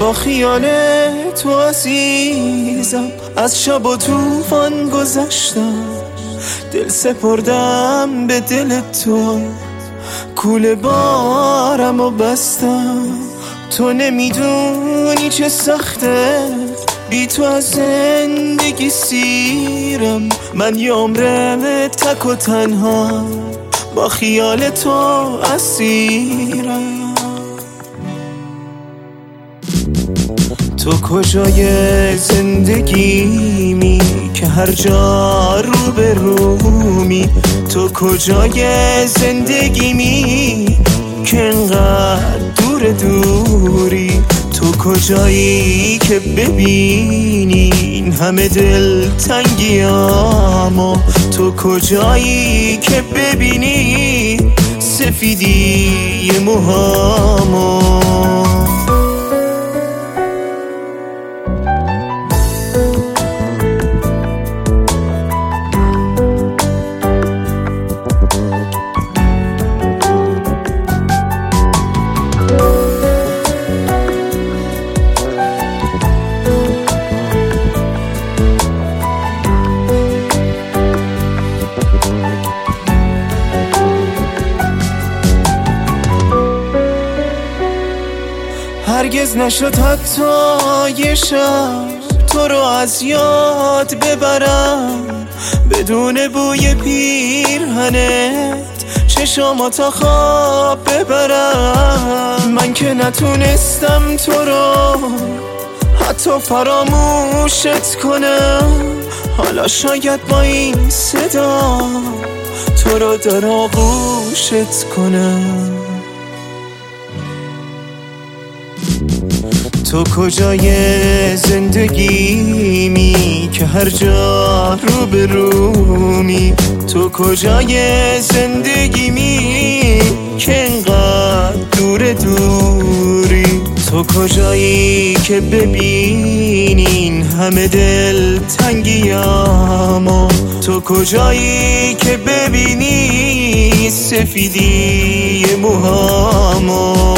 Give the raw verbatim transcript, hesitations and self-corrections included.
با خیال تو عزیزم از شب و طوفان گذشتم، دل سپردم به دل تو، کوله بارم و بستم. تو نمیدونی چه سخته بی تو از زندگی سیرم، من یه عمره تک و تنها با خیال تو اسیرم. تو کجای زندگیمی که هر جا رو به رومی؟ تو کجای زندگیمی که انقدر دور دوری؟ تو کجایی که ببینی این همه دل تنگیامو؟ تو کجایی که ببینی سفیدی موهامو؟ هرگز نشد حتی یه شب تو رو از یاد ببرم، بدون بوی پیرهنت چشام تا خواب ببرم. من که نتونستم تو رو حتی فراموشت کنم، حالا شاید با این صدا تو رو در آغوشت کنم. تو کجای زندگیمی که هر جا رو به رومی؟ تو کجای زندگیمی که انقدر دور دوری؟ تو کجایی که ببینی این همه دل تنگیامو؟ تو کجایی که ببینی سفیدی موهامو؟